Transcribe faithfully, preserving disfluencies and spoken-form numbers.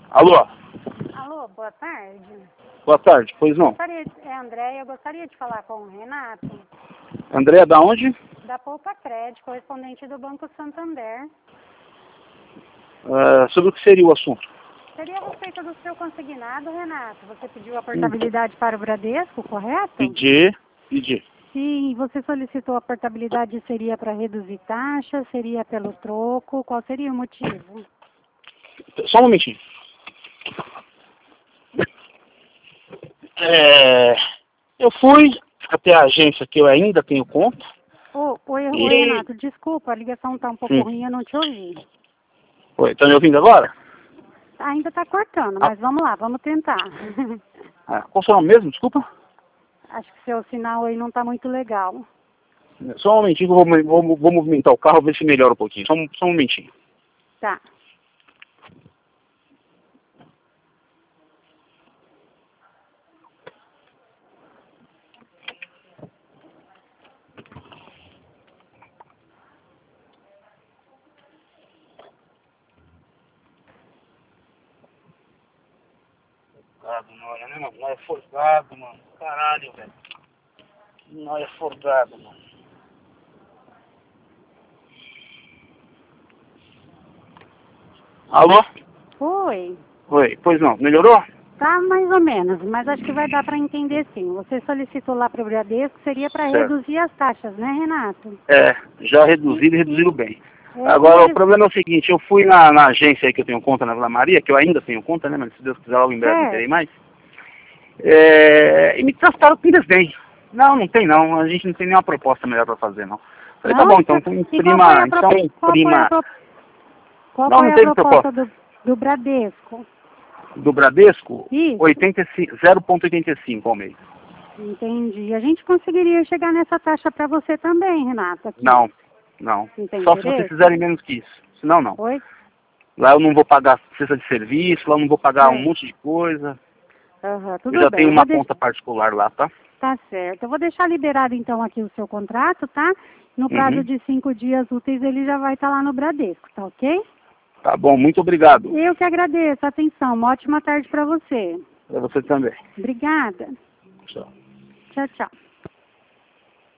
Alô? Alô, boa tarde. Boa tarde, pois não. Gostaria de, é Andréia, eu gostaria de falar com o Renato, André, da onde? da Poupa Crédito, correspondente do Banco Santander. Uh, sobre o que seria o assunto? Seria a respeito do seu consignado, Renato. Você pediu a portabilidade para o Bradesco, correto? Pedi, pedi. Sim, você solicitou a portabilidade, seria para reduzir taxa, seria pelo troco, qual seria o motivo? Só um momentinho. É, eu fui até a agência que eu ainda tenho conta. Ô, oi, E... oi, Renato, desculpa, a ligação está um pouco Sim. ruim, eu não te ouvi. Oi, tá me ouvindo agora? Ainda está cortando, Ah. mas vamos lá, vamos tentar. Ah, qual foi o nome mesmo? Desculpa. Acho que seu sinal aí não está muito legal. Só um momentinho que eu vou, vou, vou movimentar o carro, ver se melhora um pouquinho. Só um, só um momentinho. Tá. Forgado, Nóia, né, mano? Nóia é forgado, mano. Caralho, velho. Nóia é forgado, mano. Alô? Oi. Oi, pois não, melhorou? Tá mais ou menos, mas acho que vai dar para entender sim. Você solicitou lá para o Bradesco, seria para Certo. reduzir as taxas, né, Renato? É, já reduziram e reduziram bem. É, Agora, eles... o problema é o seguinte, eu fui na, na agência aí que eu tenho conta na Vila Maria, que eu ainda tenho conta, né, mas se Deus quiser logo em breve não terei Certo. mais. É, e me trataram com eles bem. Não, não tem não, a gente não tem nenhuma proposta melhor para fazer, não. Falei, tá Não? bom, então, então E qual foi imprima, a, pro... então qual foi a, imprima. pro... qual Não, foi não a teve proposta proposta. do, do Bradesco? Do Bradesco, Isso. oitenta e cinco, zero vírgula oitenta e cinco ao mês. Entendi. A gente conseguiria chegar nessa taxa para você também, Renato, aqui. Não, não. Não tem Só se vocês interesse? fizerem menos que isso. Senão, não. Oi? Lá eu não vou pagar cesta de serviço, lá eu não vou pagar um É. monte de coisa. Uhum, tudo Eu já bem. tenho Eu uma vou deixar... conta particular lá, tá? Tá certo. Eu vou deixar liberado então aqui o seu contrato, tá? No prazo Uhum. de cinco dias úteis ele já vai estar lá no Bradesco, tá ok? Tá bom, muito obrigado. Eu que agradeço. Atenção. Uma ótima tarde para você. Pra você também. Obrigada. Tchau. Tchau, tchau.